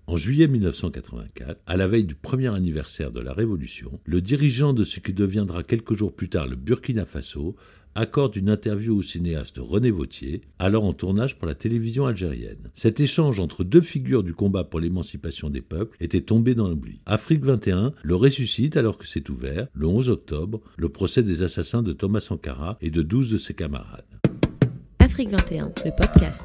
En juillet 1984, à la veille du premier anniversaire de la Révolution, le dirigeant de ce qui deviendra quelques jours plus tard le Burkina Faso accorde une interview au cinéaste René Vauthier, alors en tournage pour la télévision algérienne. Cet échange entre deux figures du combat pour l'émancipation des peuples était tombé dans l'oubli. Afrique 21 le ressuscite alors que s'est ouvert, le 11 octobre, le procès des assassins de Thomas Sankara et de 12 de ses camarades. Afrique 21, le podcast.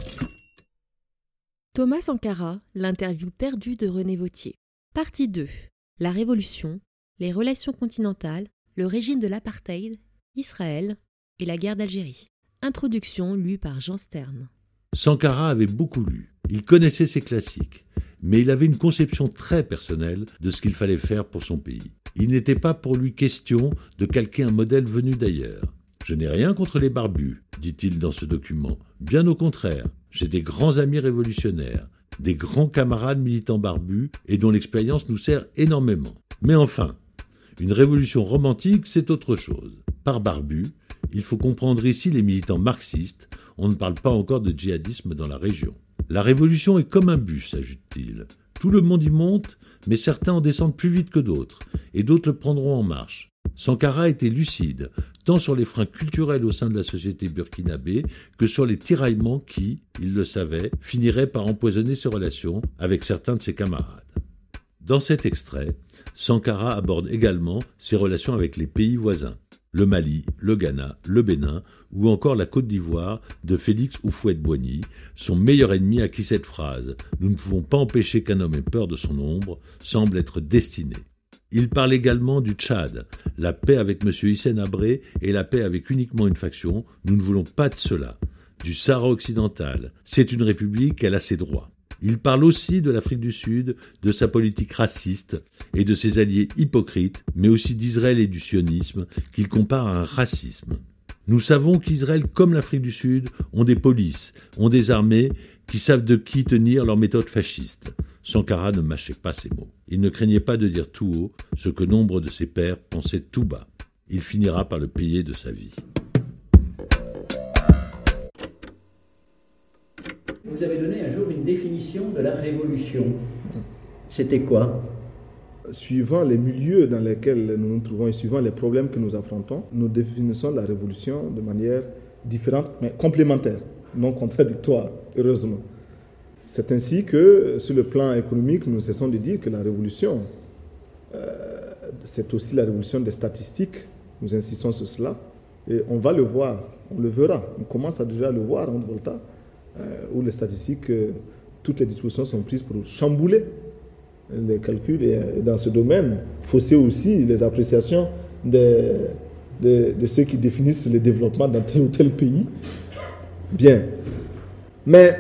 Thomas Sankara, l'interview perdue de René Vauthier. Partie 2. La Révolution, les relations continentales, le régime de l'apartheid, Israël et la guerre d'Algérie. Introduction lue par Jean Stern. Sankara avait beaucoup lu. Il connaissait ses classiques, mais il avait une conception très personnelle de ce qu'il fallait faire pour son pays. Il n'était pas pour lui question de calquer un modèle venu d'ailleurs. « Je n'ai rien contre les barbus », dit-il dans ce document. Bien au contraire, j'ai des grands amis révolutionnaires, des grands camarades militants barbus et dont l'expérience nous sert énormément. Mais enfin, une révolution romantique, c'est autre chose. Par barbu, il faut comprendre ici les militants marxistes, on ne parle pas encore de djihadisme dans la région. La révolution est comme un bus, ajoute-t-il. Tout le monde y monte, mais certains en descendent plus vite que d'autres, et d'autres le prendront en marche. Sankara était lucide, tant sur les freins culturels au sein de la société burkinabé que sur les tiraillements qui, il le savait, finiraient par empoisonner ses relations avec certains de ses camarades. Dans cet extrait, Sankara aborde également ses relations avec les pays voisins, le Mali, le Ghana, le Bénin ou encore la Côte d'Ivoire de Félix Houphouët-Boigny, son meilleur ennemi à qui cette phrase « Nous ne pouvons pas empêcher qu'un homme ait peur de son ombre » semble être destinée. Il parle également du Tchad, la paix avec M. Hissène Habré et la paix avec uniquement une faction, nous ne voulons pas de cela. Du Sahara occidental, c'est une république, elle a ses droits. Il parle aussi de l'Afrique du Sud, de sa politique raciste et de ses alliés hypocrites, mais aussi d'Israël et du sionisme, qu'il compare à un racisme. Nous savons qu'Israël, comme l'Afrique du Sud, ont des polices, ont des armées qui savent de qui tenir leurs méthodes fascistes. Sankara ne mâchait pas ses mots. Il ne craignait pas de dire tout haut ce que nombre de ses pairs pensaient tout bas. Il finira par le payer de sa vie. Vous avez donné un jour une définition de la révolution. C'était quoi ? Suivant les milieux dans lesquels nous nous trouvons et suivant les problèmes que nous affrontons, nous définissons la révolution de manière différente, mais complémentaire, non contradictoire, heureusement. C'est ainsi que, sur le plan économique, nous cessons de dire que la révolution, c'est aussi la révolution des statistiques. Nous insistons sur cela. Et on va le voir, on le verra. On commence à déjà le voir en Volta, où les statistiques, toutes les dispositions sont prises pour chambouler les calculs. Et dans ce domaine, fausser aussi les appréciations de ceux qui définissent le développement dans tel ou tel pays. Bien. Mais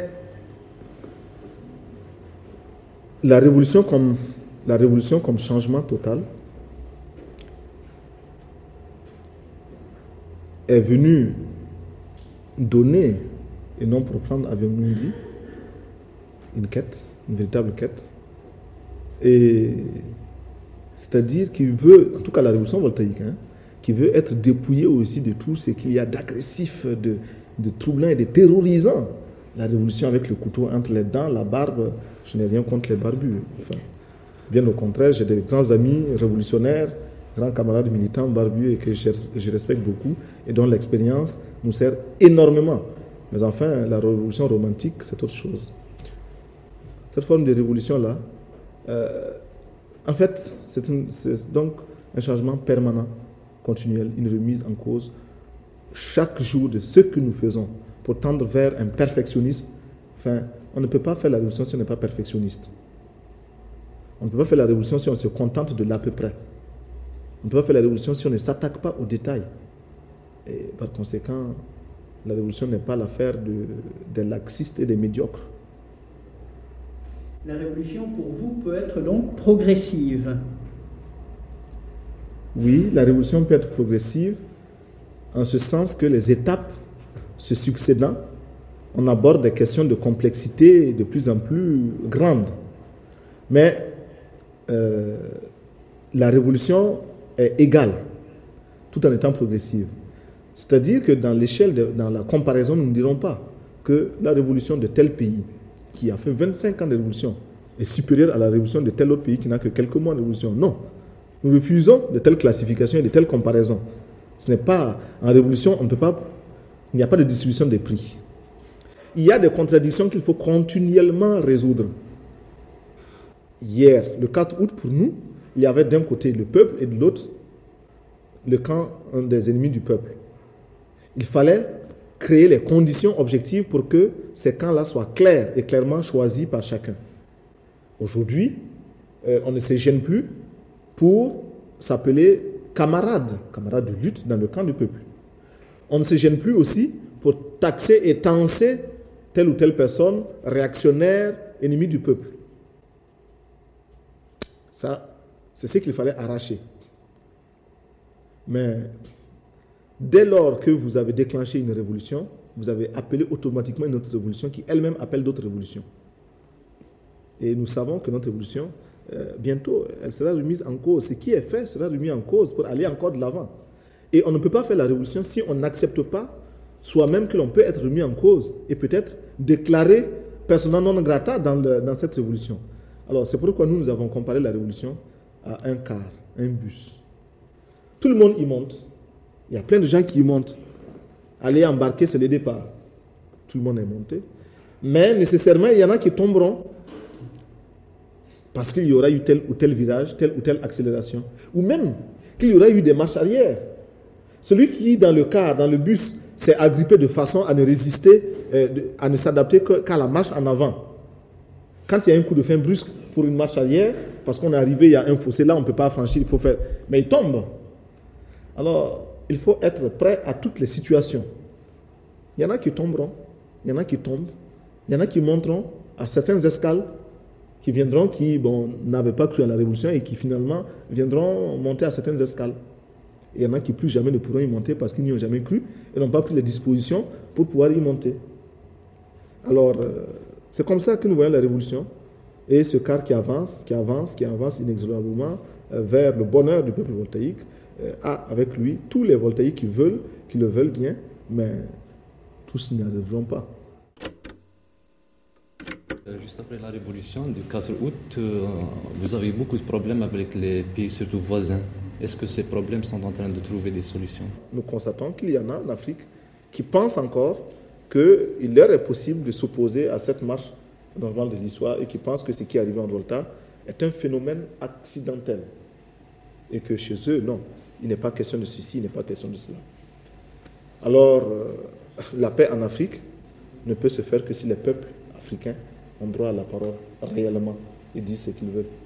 la révolution comme changement total est venue donner, et non pour prendre, avons-nous dit, une quête, une véritable quête. Et c'est-à-dire qu'il veut, en tout cas la révolution voltaïque, qui veut être dépouillée aussi de tout ce qu'il y a d'agressif, de troublant et de terrorisant. La révolution avec le couteau entre les dents, la barbe, je n'ai rien contre les barbus. Enfin, bien au contraire, j'ai des grands amis révolutionnaires, grands camarades militants barbus et que je respecte beaucoup et dont l'expérience nous sert énormément. Mais enfin, la révolution romantique, c'est autre chose. Cette forme de révolution-là, en fait, c'est donc un changement permanent, continuel, une remise en cause chaque jour de ce que nous faisons pour tendre vers un perfectionnisme. Enfin, on ne peut pas faire la révolution si on n'est pas perfectionniste. On ne peut pas faire la révolution si on se contente de l'à peu près. On ne peut pas faire la révolution si on ne s'attaque pas aux détails. Et par conséquent, la révolution n'est pas l'affaire des laxistes et des médiocres. La révolution, pour vous, peut être donc progressive. Oui, la révolution peut être progressive en ce sens que les étapes se succédant, on aborde des questions de complexité de plus en plus grandes. Mais la révolution est égale, tout en étant progressive. C'est-à-dire que dans l'échelle, dans la comparaison, nous ne dirons pas que la révolution de tel pays, qui a fait 25 ans de révolution, est supérieure à la révolution de tel autre pays qui n'a que quelques mois de révolution. Non. Nous refusons de telles classifications et de telles comparaisons. Ce n'est pas, en révolution, on ne peut pas, il n'y a pas de distribution des prix. Il y a des contradictions qu'il faut continuellement résoudre. Hier, le 4 août, pour nous, il y avait d'un côté le peuple et de l'autre le camp des ennemis du peuple. Il fallait créer les conditions objectives pour que ces camps-là soient clairs et clairement choisis par chacun. Aujourd'hui, on ne se gêne plus pour s'appeler camarades de lutte dans le camp du peuple. On ne se gêne plus aussi pour taxer et tancer telle ou telle personne réactionnaire, ennemi du peuple. Ça, c'est ce qu'il fallait arracher. Mais dès lors que vous avez déclenché une révolution, vous avez appelé automatiquement une autre révolution qui elle-même appelle d'autres révolutions. Et nous savons que notre révolution, bientôt, elle sera remise en cause. Ce qui est fait sera remis en cause pour aller encore de l'avant. Et on ne peut pas faire la révolution si on n'accepte pas soi-même que l'on peut être remis en cause et peut-être déclaré persona non grata dans cette révolution. Alors, c'est pourquoi nous avons comparé la révolution à un car, un bus. Tout le monde y monte. Il y a plein de gens qui y montent. Aller embarquer, c'est le départ. Tout le monde est monté. Mais nécessairement, il y en a qui tomberont parce qu'il y aura eu tel ou tel virage, telle ou telle accélération. Ou même qu'il y aura eu des marches arrière. Celui qui, dans le car, dans le bus, s'est agrippé de façon à ne résister, à ne s'adapter qu'à la marche en avant. Quand il y a un coup de frein brusque pour une marche arrière, parce qu'on est arrivé, il y a un fossé, là on ne peut pas franchir, il faut faire... Mais il tombe. Alors, il faut être prêt à toutes les situations. Il y en a qui tomberont, il y en a qui tombent, il y en a qui monteront à certaines escales, qui viendront, qui n'avaient pas cru à la révolution et qui finalement viendront monter à certaines escales. Il y en a qui plus jamais ne pourront y monter parce qu'ils n'y ont jamais cru et n'ont pas pris les dispositions pour pouvoir y monter. Alors, c'est comme ça que nous voyons la révolution et ce car qui avance inexorablement vers le bonheur du peuple voltaïque a avec lui tous les voltaïques qui le veulent bien, mais tous n'y arriveront pas. Juste après la révolution du 4 août, vous avez beaucoup de problèmes avec les pays surtout voisins. Est-ce que ces problèmes sont en train de trouver des solutions? Nous constatons qu'il y en a en Afrique qui pensent encore qu'il leur est possible de s'opposer à cette marche normale de l'histoire et qui pensent que ce qui est arrivé en Volta est un phénomène accidentel. Et que chez eux, non, il n'est pas question de ceci, il n'est pas question de cela. Alors, la paix en Afrique ne peut se faire que si les peuples africains ont droit à la parole réellement et disent ce qu'ils veulent.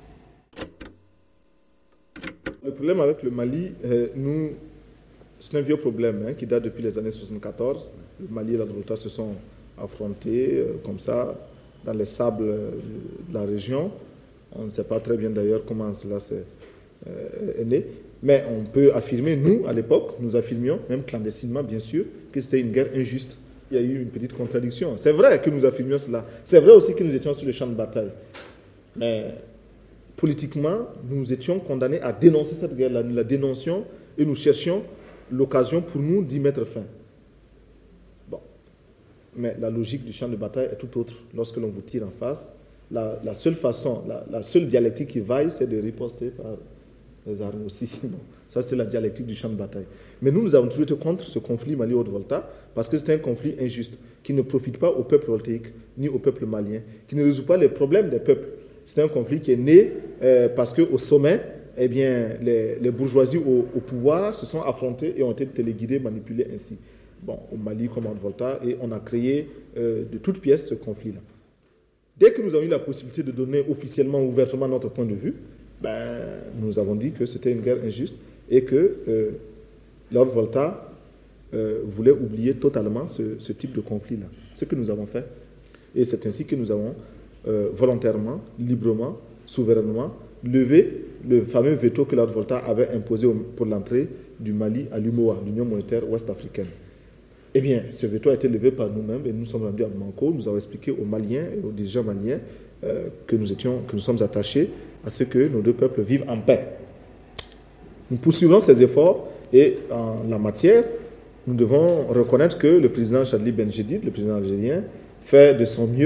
Le problème avec le Mali, c'est un vieux problème qui date depuis les années 74. Le Mali et la Volta se sont affrontés comme ça dans les sables de la région. On ne sait pas très bien d'ailleurs comment cela est né. Mais on peut affirmer, nous, à l'époque, nous affirmions, même clandestinement bien sûr, que c'était une guerre injuste. Il y a eu une petite contradiction. C'est vrai que nous affirmions cela. C'est vrai aussi que nous étions sur le champ de bataille. Mais politiquement, nous étions condamnés à dénoncer cette guerre-là. Nous la dénoncions et nous cherchions l'occasion pour nous d'y mettre fin. Bon. Mais la logique du champ de bataille est tout autre. Lorsque l'on vous tire en face, la seule façon, la seule dialectique qui vaille, c'est de riposter par les armes aussi. Bon. Ça, c'est la dialectique du champ de bataille. Mais nous avons toujours été contre ce conflit Mali-Haute-Volta parce que c'est un conflit injuste qui ne profite pas au peuple voltaïque ni au peuple malien, qui ne résout pas les problèmes des peuples. C'est un conflit qui est né parce qu'au sommet, eh bien, les bourgeoisies au pouvoir se sont affrontées et ont été téléguidées, manipulées ainsi. Bon, au Mali comme en Volta, et on a créé de toutes pièces ce conflit-là. Dès que nous avons eu la possibilité de donner officiellement, ouvertement notre point de vue, nous avons dit que c'était une guerre injuste et que Lord Volta voulait oublier totalement ce type de conflit-là. Ce que nous avons fait. Et c'est ainsi que nous avons volontairement, librement, souverainement, levé le fameux veto que Lord Volta avait imposé pour l'entrée du Mali à l'UMOA, l'Union monétaire ouest-africaine. Eh bien, ce veto a été levé par nous-mêmes et nous sommes rendus à Bamako. Nous avons expliqué aux Maliens et aux dirigeants maliens que nous sommes attachés à ce que nos deux peuples vivent en paix. Nous poursuivrons ces efforts et en la matière, nous devons reconnaître que le président Chadli Benjedid, le président algérien, fait de son mieux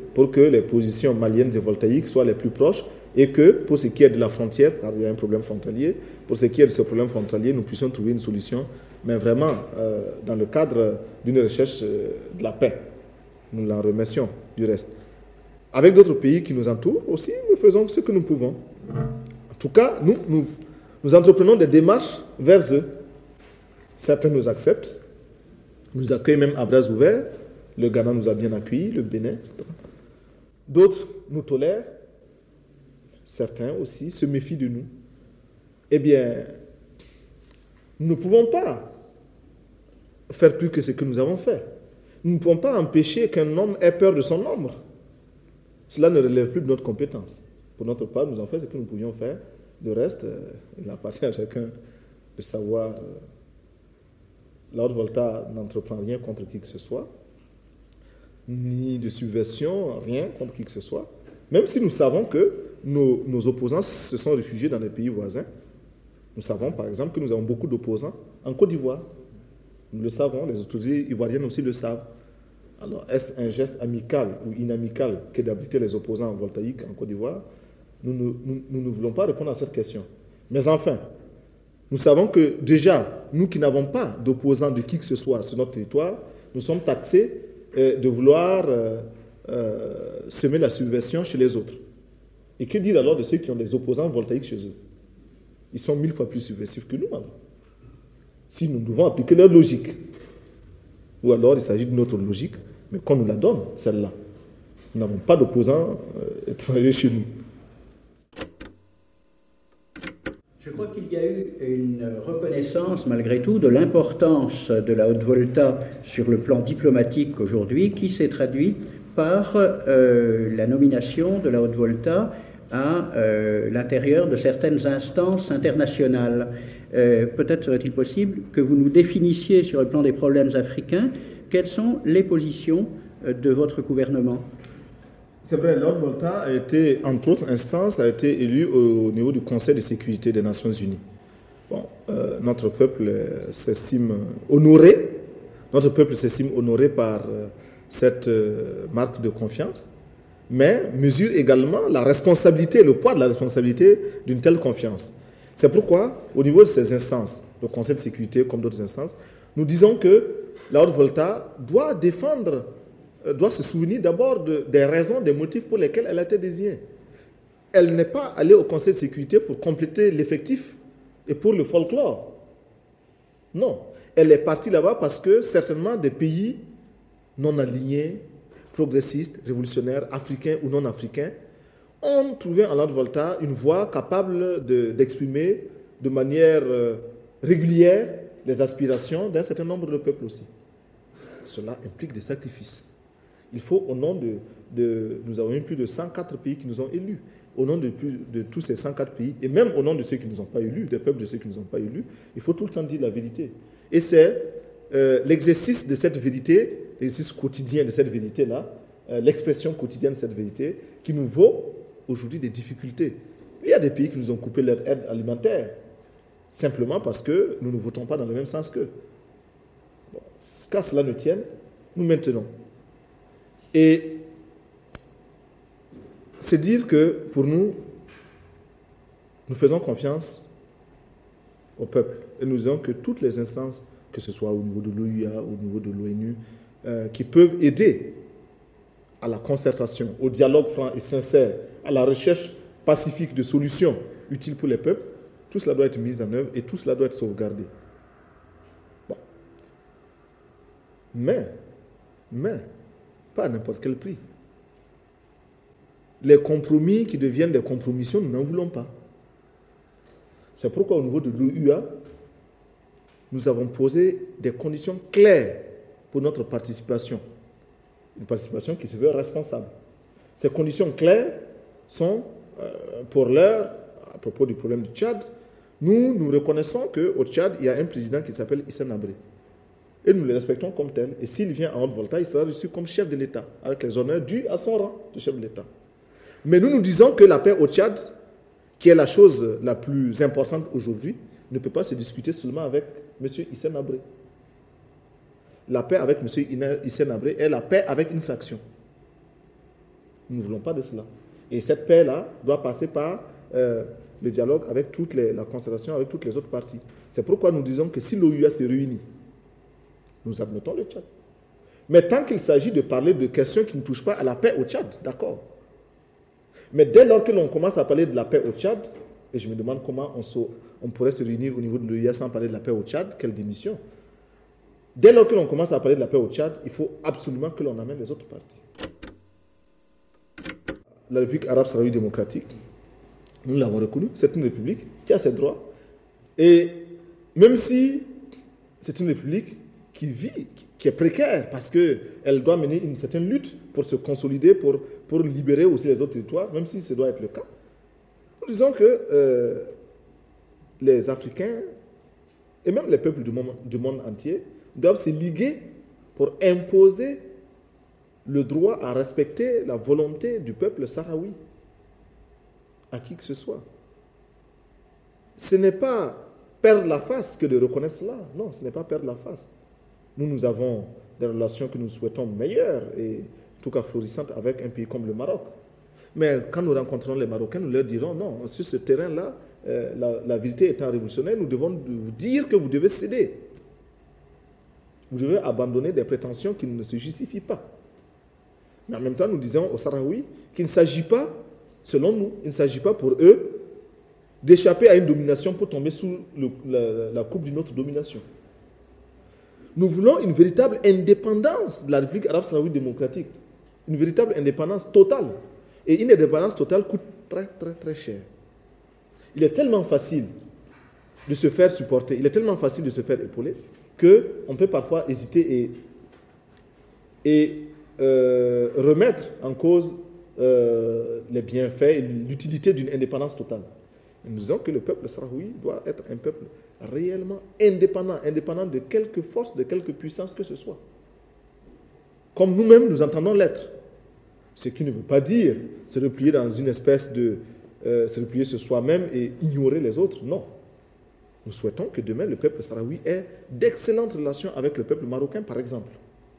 pour que les positions maliennes et voltaïques soient les plus proches et que, pour ce qui est de la frontière, car il y a un problème frontalier, pour ce qui est de ce problème frontalier, nous puissions trouver une solution, mais vraiment dans le cadre d'une recherche de la paix. Nous l'en remercions du reste. Avec d'autres pays qui nous entourent aussi, nous faisons ce que nous pouvons. En tout cas, nous entreprenons des démarches vers eux. Certains nous acceptent, nous accueillent même à bras ouverts. Le Ghana nous a bien accueillis, le Bénin, etc. D'autres nous tolèrent. Certains aussi se méfient de nous. Eh bien, nous ne pouvons pas faire plus que ce que nous avons fait. Nous ne pouvons pas empêcher qu'un homme ait peur de son ombre. Cela ne relève plus de notre compétence. Pour notre part, nous avons fait ce que nous pouvions faire. Le reste, il appartient à chacun de savoir. La Haute-Volta n'entreprend rien contre qui que ce soit, ni de subversion, rien contre qui que ce soit. Même si nous savons que nos opposants se sont réfugiés dans les pays voisins. Nous savons par exemple que nous avons beaucoup d'opposants en Côte d'Ivoire. Nous le savons, les autorités ivoiriennes aussi le savent. Alors, est-ce un geste amical ou inamical que d'abriter les opposants voltaïques en Côte d'Ivoire? Nous ne voulons pas répondre à cette question. Mais enfin, nous savons que déjà, nous qui n'avons pas d'opposants de qui que ce soit sur notre territoire, nous sommes taxés de vouloir semer la subversion chez les autres. Et que dire alors de ceux qui ont des opposants voltaïques chez eux? Ils sont 1000 fois plus subversifs que nous, alors. Si nous devons appliquer leur logique. Ou alors il s'agit d'une autre logique, mais qu'on nous la donne, celle-là. Nous n'avons pas d'opposants étrangers chez nous. Je crois qu'il y a eu une reconnaissance, malgré tout, de l'importance de la Haute-Volta sur le plan diplomatique aujourd'hui, qui s'est traduite par la nomination de la Haute-Volta à l'intérieur de certaines instances internationales. Peut-être serait-il possible que vous nous définissiez sur le plan des problèmes africains quelles sont les positions de votre gouvernement. C'est vrai, la Haute-Volta a été, entre autres instances, a été élue au niveau du Conseil de sécurité des Nations Unies. Bon, notre peuple s'estime honoré. Notre peuple s'estime honoré par cette marque de confiance, mais mesure également la responsabilité, le poids de la responsabilité d'une telle confiance. C'est pourquoi, au niveau de ces instances, le Conseil de sécurité comme d'autres instances, nous disons que la Haute-Volta doit défendre, doit se souvenir d'abord des raisons, des motifs pour lesquels elle a été désignée. Elle n'est pas allée au Conseil de sécurité pour compléter l'effectif et pour le folklore. Non, elle est partie là-bas parce que certainement des pays non alignés, progressistes, révolutionnaires, africains ou non africains, ont trouvé en Haute-Volta une voix capable d'exprimer de manière régulière les aspirations d'un certain nombre de peuples aussi. Cela implique des sacrifices. Il faut, au nom nous avons eu plus de 104 pays qui nous ont élus. Au nom de tous ces 104 pays, et même au nom de ceux qui ne nous ont pas élus, des peuples de ceux qui ne nous ont pas élus, il faut tout le temps dire la vérité. Et c'est l'exercice de cette vérité, l'exercice quotidien de cette vérité-là, l'expression quotidienne de cette vérité, qui nous vaut aujourd'hui des difficultés. Il y a des pays qui nous ont coupé leur aide alimentaire, simplement parce que nous ne votons pas dans le même sens qu'eux. Bon, qu'à cela ne tienne, nous maintenons. Et c'est dire que pour nous, nous faisons confiance au peuple. Et nous disons que toutes les instances, que ce soit au niveau de l'OUA, au niveau de l'ONU, qui peuvent aider à la concertation, au dialogue franc et sincère, à la recherche pacifique de solutions utiles pour les peuples, tout cela doit être mis en œuvre et tout cela doit être sauvegardé. Bon. Mais, pas à n'importe quel prix. Les compromis qui deviennent des compromissions, nous n'en voulons pas. C'est pourquoi au niveau de l'OUA, nous avons posé des conditions claires pour notre participation. Une participation qui se veut responsable. Ces conditions claires sont, pour l'heure, à propos du problème du Tchad, nous reconnaissons qu'au Tchad, il y a un président qui s'appelle Hissène Habré. Et nous le respectons comme tel. Et s'il vient en Haute-Volta, il sera reçu comme chef de l'État, avec les honneurs dus à son rang de chef de l'État. Mais nous disons que la paix au Tchad, qui est la chose la plus importante aujourd'hui, ne peut pas se discuter seulement avec M. Hissène Habré. La paix avec M. Hissène Habré est la paix avec une fraction. Nous ne voulons pas de cela. Et cette paix-là doit passer par le dialogue avec la concertation avec toutes les autres parties. C'est pourquoi nous disons que si l'OUA se réunit, nous admettons le Tchad. Mais tant qu'il s'agit de parler de questions qui ne touchent pas à la paix au Tchad, d'accord. Mais dès lors que l'on commence à parler de la paix au Tchad, et je me demande comment on pourrait se réunir au niveau de l'OUA sans parler de la paix au Tchad, quelle démission. Dès lors que l'on commence à parler de la paix au Tchad, il faut absolument que l'on amène les autres parties. La République arabe sahraoui démocratique, nous l'avons reconnu, c'est une république qui a ses droits. Et même si c'est une république qui vit, qui est précaire, parce qu'elle doit mener une certaine lutte pour se consolider, pour libérer aussi les autres territoires, même si ce doit être le cas, nous disons que les Africains, et même les peuples du monde entier, doivent se liguer pour imposer le droit à respecter la volonté du peuple sahraoui, à qui que ce soit. Ce n'est pas perdre la face que de reconnaître cela. Non, ce n'est pas perdre la face. Nous avons des relations que nous souhaitons meilleures et en tout cas florissantes avec un pays comme le Maroc. Mais quand nous rencontrons les Marocains, nous leur dirons non, sur ce terrain-là, la vérité étant révolutionnaire, nous devons vous dire que vous devez céder. Vous devez abandonner des prétentions qui ne se justifient pas. Mais en même temps, nous disons aux Sahraouis qu'il ne s'agit pas, selon nous, il ne s'agit pas pour eux d'échapper à une domination pour tomber sous la coupe d'une autre domination. Nous voulons une véritable indépendance de la République arabe sahraoui démocratique. Une véritable indépendance totale. Et une indépendance totale coûte très, très, très cher. Il est tellement facile de se faire supporter, il est tellement facile de se faire épauler, qu'on peut parfois hésiter et remettre en cause les bienfaits et l'utilité d'une indépendance totale. Nous disons que le peuple sahraoui doit être un peuple réellement indépendant de quelque force, de quelque puissance que ce soit. Comme nous-mêmes, nous entendons l'être. Ce qui ne veut pas dire se replier dans une espèce de... se replier sur soi-même et ignorer les autres. Non. Nous souhaitons que demain, le peuple sahraoui ait d'excellentes relations avec le peuple marocain, par exemple.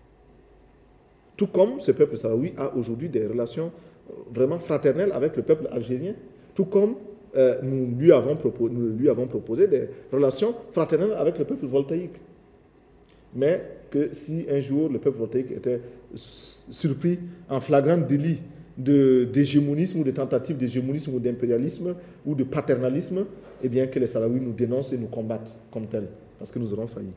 Tout comme ce peuple sahraoui a aujourd'hui des relations vraiment fraternelles avec le peuple algérien, tout comme nous lui avons proposé des relations fraternelles avec le peuple voltaïque. Mais que si un jour le peuple voltaïque était surpris en flagrant délit d'hégémonisme ou de tentative d'hégémonisme ou d'impérialisme ou de paternalisme, eh bien que les Sahraouis nous dénoncent et nous combattent comme tels, parce que nous aurons failli.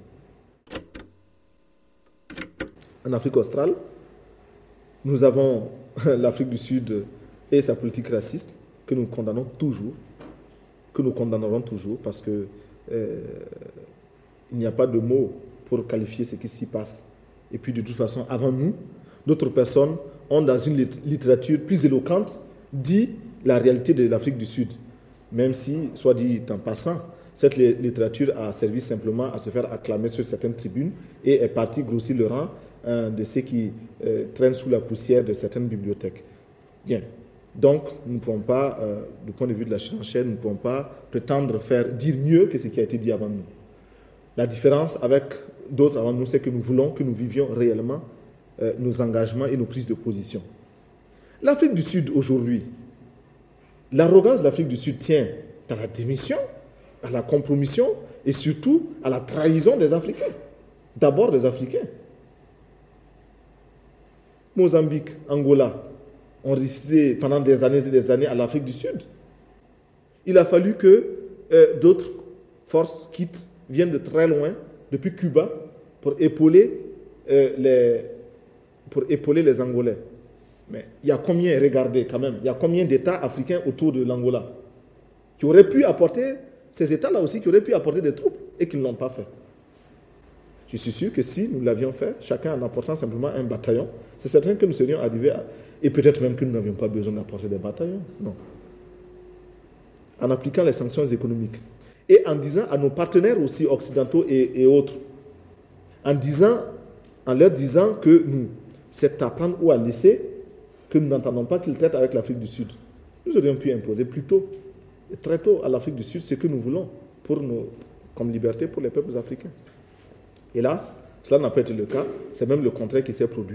En Afrique australe, nous avons l'Afrique du Sud et sa politique raciste que nous condamnons toujours, que nous condamnerons toujours, parce que il n'y a pas de mots pour qualifier ce qui s'y passe. Et puis de toute façon, avant nous, d'autres personnes ont, dans une littérature plus éloquente, dit la réalité de l'Afrique du Sud. Même si, soit dit en passant, cette littérature a servi simplement à se faire acclamer sur certaines tribunes et est partie grossir le rang de ceux qui traînent sous la poussière de certaines bibliothèques. Bien. Donc, nous ne pouvons pas, du point de vue de la surenchère, nous ne pouvons pas prétendre dire mieux que ce qui a été dit avant nous. La différence avec d'autres avant nous, c'est que nous voulons que nous vivions réellement nos engagements et nos prises de position. L'Afrique du Sud, aujourd'hui, l'arrogance de l'Afrique du Sud tient à la démission, à la compromission et surtout à la trahison des Africains. D'abord des Africains. Mozambique, Angola ont résisté pendant des années et des années à l'Afrique du Sud. Il a fallu que d'autres forces viennent de très loin, depuis Cuba, pour épauler les Angolais. Mais il y a combien, regardez quand même, il y a combien d'États africains autour de l'Angola qui auraient pu apporter, ces États-là aussi, qui auraient pu apporter des troupes et qui ne l'ont pas fait. Je suis sûr que si nous l'avions fait, chacun en apportant simplement un bataillon, c'est certain que nous serions arrivés à... Et peut-être même que nous n'avions pas besoin d'apporter des bataillons. Non. En appliquant les sanctions économiques. Et en disant à nos partenaires aussi occidentaux et autres, en leur disant que nous, c'est à prendre ou à laisser, que nous n'entendons pas qu'ils traitent avec l'Afrique du Sud. Nous aurions pu imposer plus tôt, et très tôt à l'Afrique du Sud, ce que nous voulons comme liberté pour les peuples africains. Hélas, cela n'a pas été le cas, c'est même le contraire qui s'est produit,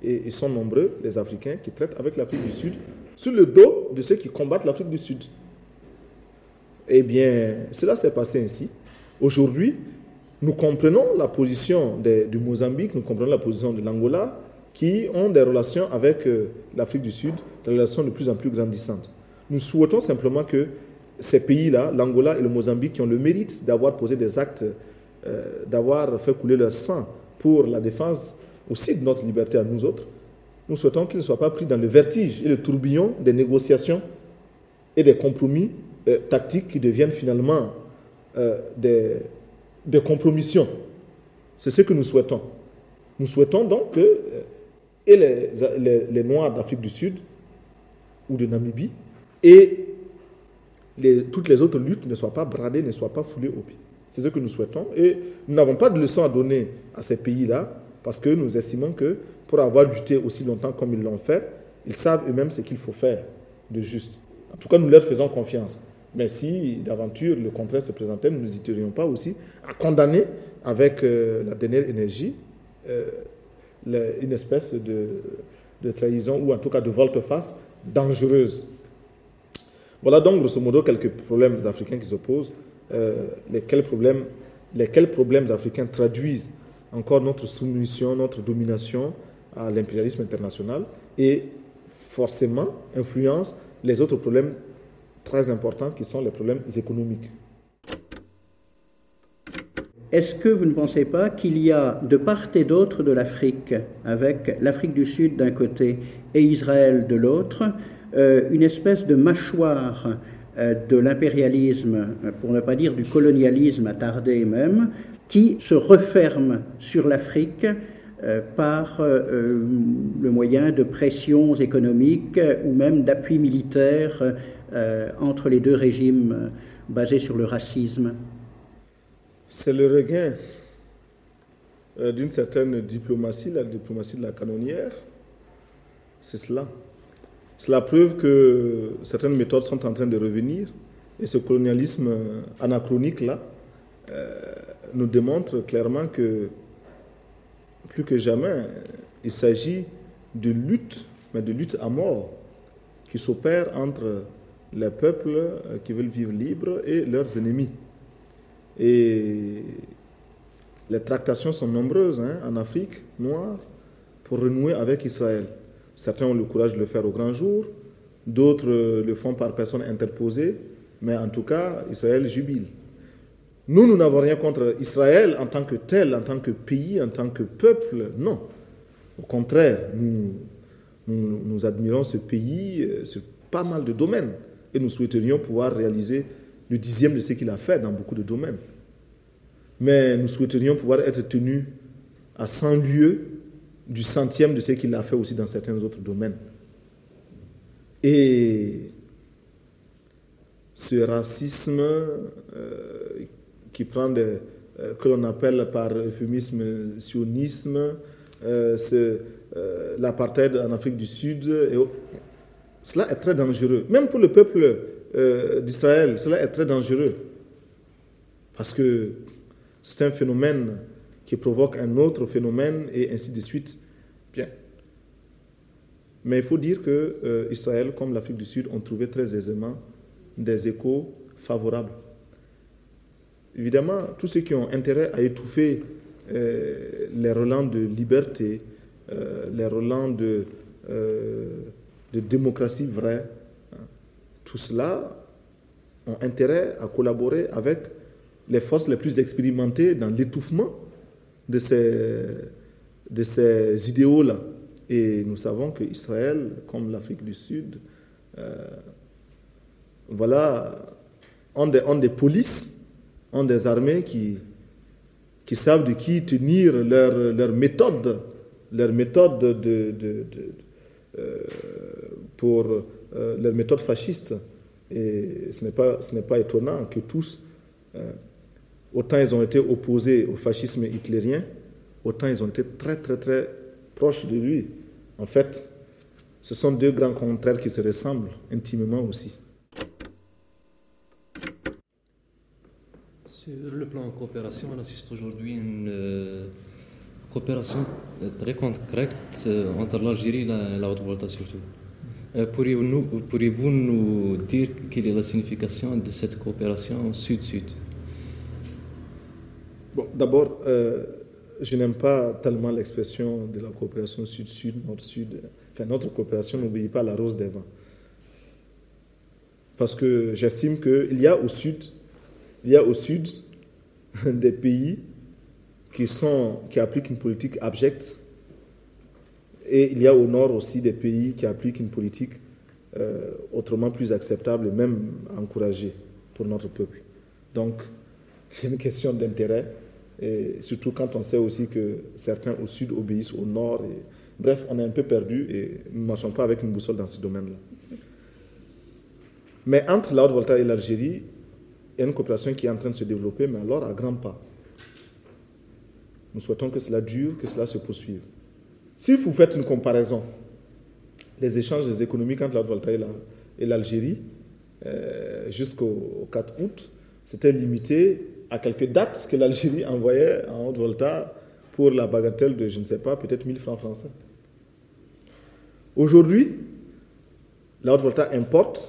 Et ils sont nombreux, les Africains, qui traitent avec l'Afrique du Sud sur le dos de ceux qui combattent l'Afrique du Sud. Eh bien, cela s'est passé ainsi. Aujourd'hui, nous comprenons la position du Mozambique, nous comprenons la position de l'Angola, qui ont des relations avec l'Afrique du Sud, des relations de plus en plus grandissantes. Nous souhaitons simplement que ces pays-là, l'Angola et le Mozambique, qui ont le mérite d'avoir posé des actes, d'avoir fait couler leur sang pour la défense aussi de notre liberté à nous autres, nous souhaitons qu'ils ne soient pas pris dans le vertige et le tourbillon des négociations et des compromis tactiques qui deviennent finalement des compromissions. C'est ce que nous souhaitons. Nous souhaitons donc que les Noirs d'Afrique du Sud ou de Namibie et toutes les autres luttes ne soient pas bradées, ne soient pas foulées au pied. C'est ce que nous souhaitons. Et nous n'avons pas de leçon à donner à ces pays-là parce que nous estimons que pour avoir lutté aussi longtemps comme ils l'ont fait, ils savent eux-mêmes ce qu'il faut faire de juste. En tout cas, nous leur faisons confiance. Mais si d'aventure le contraire se présentait, nous n'hésiterions pas aussi à condamner avec la dernière énergie une espèce de trahison ou en tout cas de volte-face dangereuse. Voilà donc grosso modo quelques problèmes africains qui s'opposent, lesquels problèmes africains traduisent encore notre soumission, notre domination à l'impérialisme international et forcément influencent les autres problèmes très importants qui sont les problèmes économiques. Est-ce que vous ne pensez pas qu'il y a de part et d'autre de l'Afrique, avec l'Afrique du Sud d'un côté et Israël de l'autre, une espèce de mâchoire de l'impérialisme, pour ne pas dire du colonialisme attardé même, qui se referme sur l'Afrique par le moyen de pressions économiques ou même d'appui militaire entre les deux régimes basés sur le racisme? C'est le regain d'une certaine diplomatie, la diplomatie de la canonnière. C'est cela. Cela prouve que certaines méthodes sont en train de revenir et ce colonialisme anachronique-là nous démontre clairement que plus que jamais, il s'agit de lutte, mais de lutte à mort qui s'opère entre les peuples qui veulent vivre libres et leurs ennemis. Et les tractations sont nombreuses en Afrique noire pour renouer avec Israël. Certains ont le courage de le faire au grand jour, d'autres le font par personne interposée, mais en tout cas, Israël jubile. Nous n'avons rien contre Israël en tant que tel, en tant que pays, en tant que peuple, non. Au contraire, nous admirons ce pays sur pas mal de domaines et nous souhaiterions pouvoir réaliser le 10e de ce qu'il a fait dans beaucoup de domaines. Mais nous souhaiterions pouvoir être tenus à 100 lieues du 100e de ce qu'il a fait aussi dans certains autres domaines. Et ce racisme qui prend que l'on appelle par euphémisme sionisme, l'apartheid en Afrique du Sud, cela est très dangereux. Même pour le peuple d'Israël, cela est très dangereux. Parce que c'est un phénomène qui provoque un autre phénomène et ainsi de suite. Bien. Mais il faut dire que Israël, comme l'Afrique du Sud, ont trouvé très aisément des échos favorables. Évidemment, tous ceux qui ont intérêt à étouffer les relents de liberté, les relents de démocratie vraie, tout cela ont intérêt à collaborer avec les forces les plus expérimentées dans l'étouffement de ces idéaux-là. Et nous savons qu'Israël, comme l'Afrique du Sud, ont des polices, ont des armées qui savent de qui tenir leur méthode pour leur méthode fasciste. Et ce n'est pas étonnant que tous, autant ils ont été opposés au fascisme hitlérien, autant ils ont été très très très proches de lui. En fait, ce sont deux grands contraires qui se ressemblent intimement aussi. Sur le plan de coopération, on assiste aujourd'hui à une coopération très concrète entre l'Algérie et la Haute-Volta surtout. Pourriez-vous nous dire quelle est la signification de cette coopération sud-sud? Bon, d'abord, je n'aime pas tellement l'expression de la coopération sud-sud, nord-sud. Enfin, notre coopération n'obéit pas à la rose des vents. Parce que j'estime qu'il y a au sud des pays qui appliquent une politique abjecte, et il y a au nord aussi des pays qui appliquent une politique autrement plus acceptable et même encouragée pour notre peuple. Donc, c'est une question d'intérêt, et surtout quand on sait aussi que certains au sud obéissent au nord. Bref, on est un peu perdu et nous ne marchons pas avec une boussole dans ce domaine-là. Mais entre la Haute-Volta et l'Algérie, il y a une coopération qui est en train de se développer, mais alors à grands pas. Nous souhaitons que cela dure, que cela se poursuive. Si vous faites une comparaison, les échanges économiques entre la Haute-Volta et l'Algérie, jusqu'au 4 août, c'était limité à quelques dates que l'Algérie envoyait en Haute-Volta pour la bagatelle de, je ne sais pas, peut-être 1000 francs français. Aujourd'hui, la Haute-Volta importe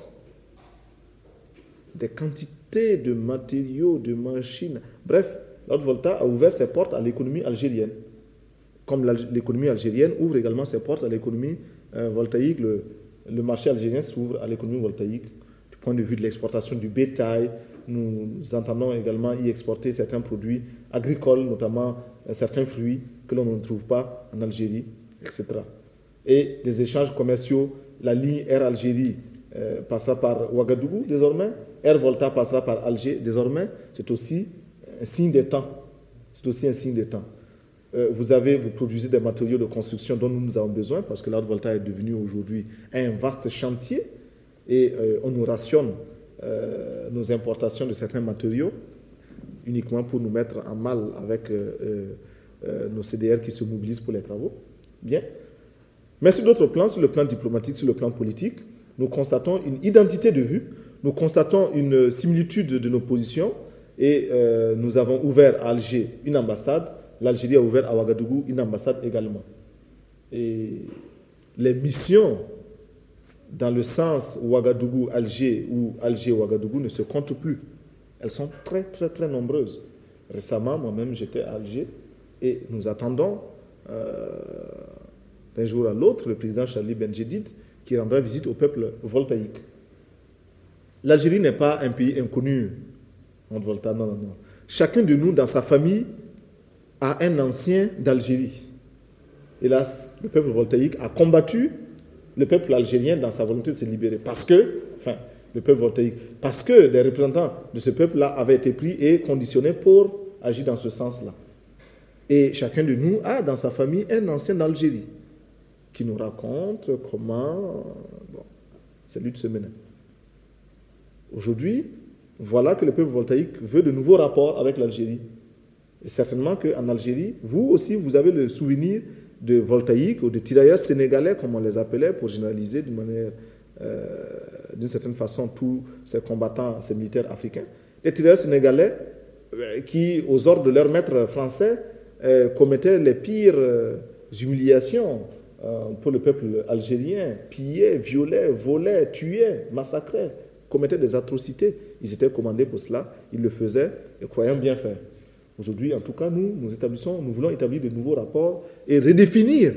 des quantités de matériaux, de machines. Bref, la Haute-Volta a ouvert ses portes à l'économie algérienne. Comme l'économie algérienne ouvre également ses portes à l'économie voltaïque, le marché algérien s'ouvre à l'économie voltaïque. Du point de vue de l'exportation du bétail, nous entendons également y exporter certains produits agricoles, notamment certains fruits que l'on ne trouve pas en Algérie, etc. Et les échanges commerciaux, la ligne Air Algérie passera par Ouagadougou désormais, Air Volta passera par Alger désormais. C'est aussi un signe des temps. C'est aussi un signe des temps. Vous produisez des matériaux de construction dont nous avons besoin, parce que la Haute-Volta est devenue aujourd'hui un vaste chantier, et on nous rationne nos importations de certains matériaux uniquement pour nous mettre en mal avec nos CDR qui se mobilisent pour les travaux. Bien. Mais sur d'autres plans, sur le plan diplomatique, sur le plan politique, nous constatons une identité de vue, nous constatons une similitude de nos positions, et nous avons ouvert à Alger une ambassade. L'Algérie a ouvert à Ouagadougou une ambassade également. Et les missions dans le sens Ouagadougou-Alger ou Alger-Ouagadougou ne se comptent plus. Elles sont très, très, très nombreuses. Récemment, moi-même, j'étais à Alger et nous attendons d'un jour à l'autre le président Charlie Benjedid qui rendra visite au peuple voltaïque. L'Algérie n'est pas un pays inconnu en Volta, non, non, non. Chacun de nous, dans sa famille, a un ancien d'Algérie. Hélas, le peuple voltaïque a combattu le peuple algérien dans sa volonté de se libérer. Parce que des représentants de ce peuple-là avaient été pris et conditionnés pour agir dans ce sens-là. Et chacun de nous a dans sa famille un ancien d'Algérie qui nous raconte comment ces luttes se menaient. Aujourd'hui, voilà que le peuple voltaïque veut de nouveaux rapports avec l'Algérie. Et certainement qu'en Algérie, vous aussi, vous avez le souvenir de voltaïques ou de tirailleurs sénégalais, comme on les appelait, pour généraliser d'une certaine façon tous ces combattants, ces militaires africains. Les tirailleurs sénégalais qui, aux ordres de leur maître français, commettaient les pires humiliations pour le peuple algérien, pillaient, violaient, volaient, tuaient, massacraient, commettaient des atrocités. Ils étaient commandés pour cela, ils le faisaient et croyant bien faire. Aujourd'hui, en tout cas, nous voulons établir de nouveaux rapports et redéfinir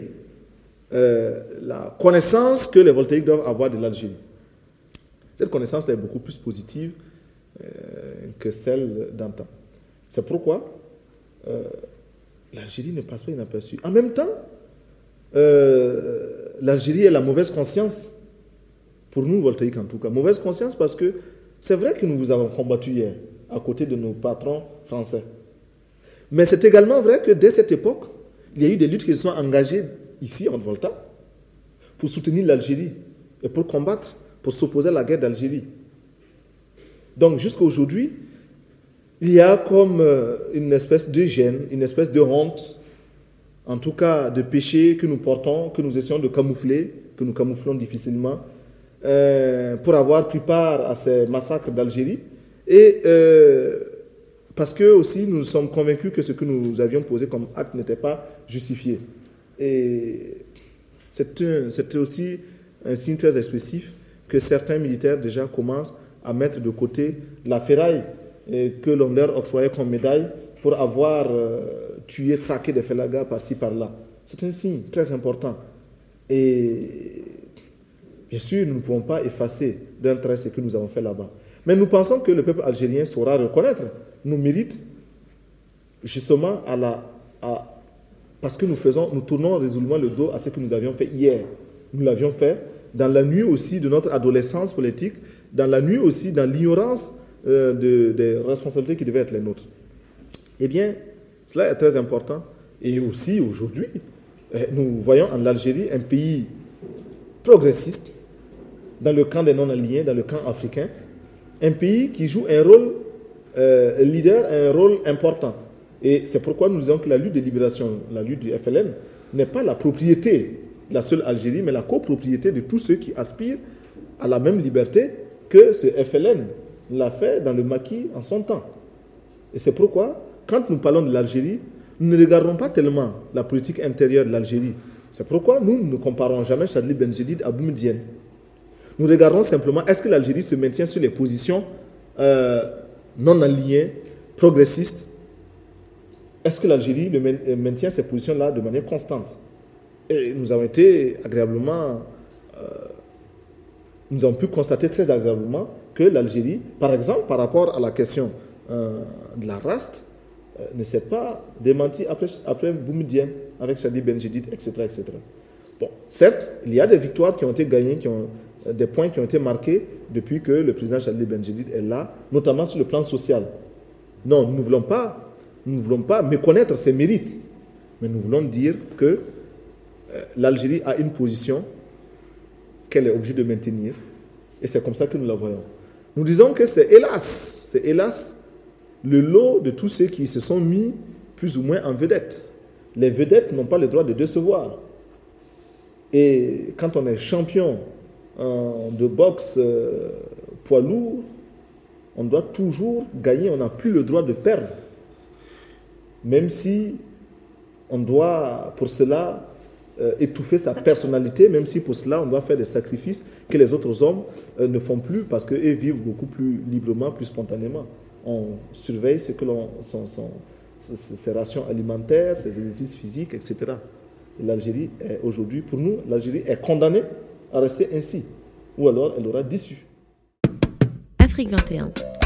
la connaissance que les voltaïques doivent avoir de l'Algérie. Cette connaissance est beaucoup plus positive que celle d'antan. C'est pourquoi l'Algérie ne passe pas inaperçue. En même temps, l'Algérie est la mauvaise conscience, pour nous, voltaïques en tout cas. Mauvaise conscience parce que c'est vrai que nous vous avons combattu hier, à côté de nos patrons français. Mais c'est également vrai que dès cette époque, il y a eu des luttes qui se sont engagées ici, en Volta, pour soutenir l'Algérie et pour combattre, pour s'opposer à la guerre d'Algérie. Donc jusqu'à aujourd'hui, il y a comme une espèce de gêne, une espèce de honte, en tout cas de péché que nous portons, que nous essayons de camoufler, que nous camouflons difficilement, pour avoir pris part à ces massacres d'Algérie. Et parce que aussi nous sommes convaincus que ce que nous avions posé comme acte n'était pas justifié. Et c'était aussi un signe très expressif que certains militaires déjà commencent à mettre de côté la ferraille que l'on leur octroyait comme médaille pour avoir tué, traqué des félagas par-ci, par-là. C'est un signe très important. Et bien sûr, nous ne pouvons pas effacer d'un trait ce que nous avons fait là-bas. Mais nous pensons que le peuple algérien saura reconnaître nos mérites, justement parce que nous tournons résolument le dos à ce que nous avions fait hier. Nous l'avions fait dans la nuit aussi de notre adolescence politique, dans la nuit aussi dans l'ignorance des responsabilités qui devaient être les nôtres. Eh bien, cela est très important. Et aussi, aujourd'hui, nous voyons en Algérie un pays progressiste, dans le camp des non-alignés, dans le camp africain, un pays qui joue un rôle leader, un rôle important. Et c'est pourquoi nous disons que la lutte de libération, la lutte du FLN, n'est pas la propriété de la seule Algérie, mais la copropriété de tous ceux qui aspirent à la même liberté que ce FLN l'a fait dans le maquis en son temps. Et c'est pourquoi, quand nous parlons de l'Algérie, nous ne regardons pas tellement la politique intérieure de l'Algérie. C'est pourquoi nous ne comparons jamais Chadli Benjedid à Boumedienne. Nous regardons simplement, est-ce que l'Algérie se maintient sur les positions non alignées, progressistes? Est-ce que l'Algérie maintient ces positions-là de manière constante? Et nous avons été agréablement, nous avons pu constater très agréablement que l'Algérie, par exemple, par rapport à la question de la race, ne s'est pas démenti après Boumedienne, avec Chadli Benjedid, etc., etc. Bon, certes, il y a des victoires qui ont été gagnées, des points qui ont été marqués depuis que le président Chadli Benjedid est là, notamment sur le plan social. Non, nous ne voulons pas méconnaître ses mérites, mais nous voulons dire que l'Algérie a une position qu'elle est obligée de maintenir, et c'est comme ça que nous la voyons. Nous disons que c'est hélas le lot de tous ceux qui se sont mis plus ou moins en vedette. Les vedettes n'ont pas le droit de décevoir. Et quand on est champion de boxe poids lourd, on doit toujours gagner, on n'a plus le droit de perdre. Même si on doit pour cela étouffer sa personnalité, même si pour cela on doit faire des sacrifices que les autres hommes ne font plus parce qu'eux vivent beaucoup plus librement, plus spontanément. On surveille ce que ses rations alimentaires, ses exercices physiques, etc. Et l'Algérie est aujourd'hui, pour nous, l'Algérie est condamnée à rester ainsi. Ou alors elle aura déçu. Afrique 21.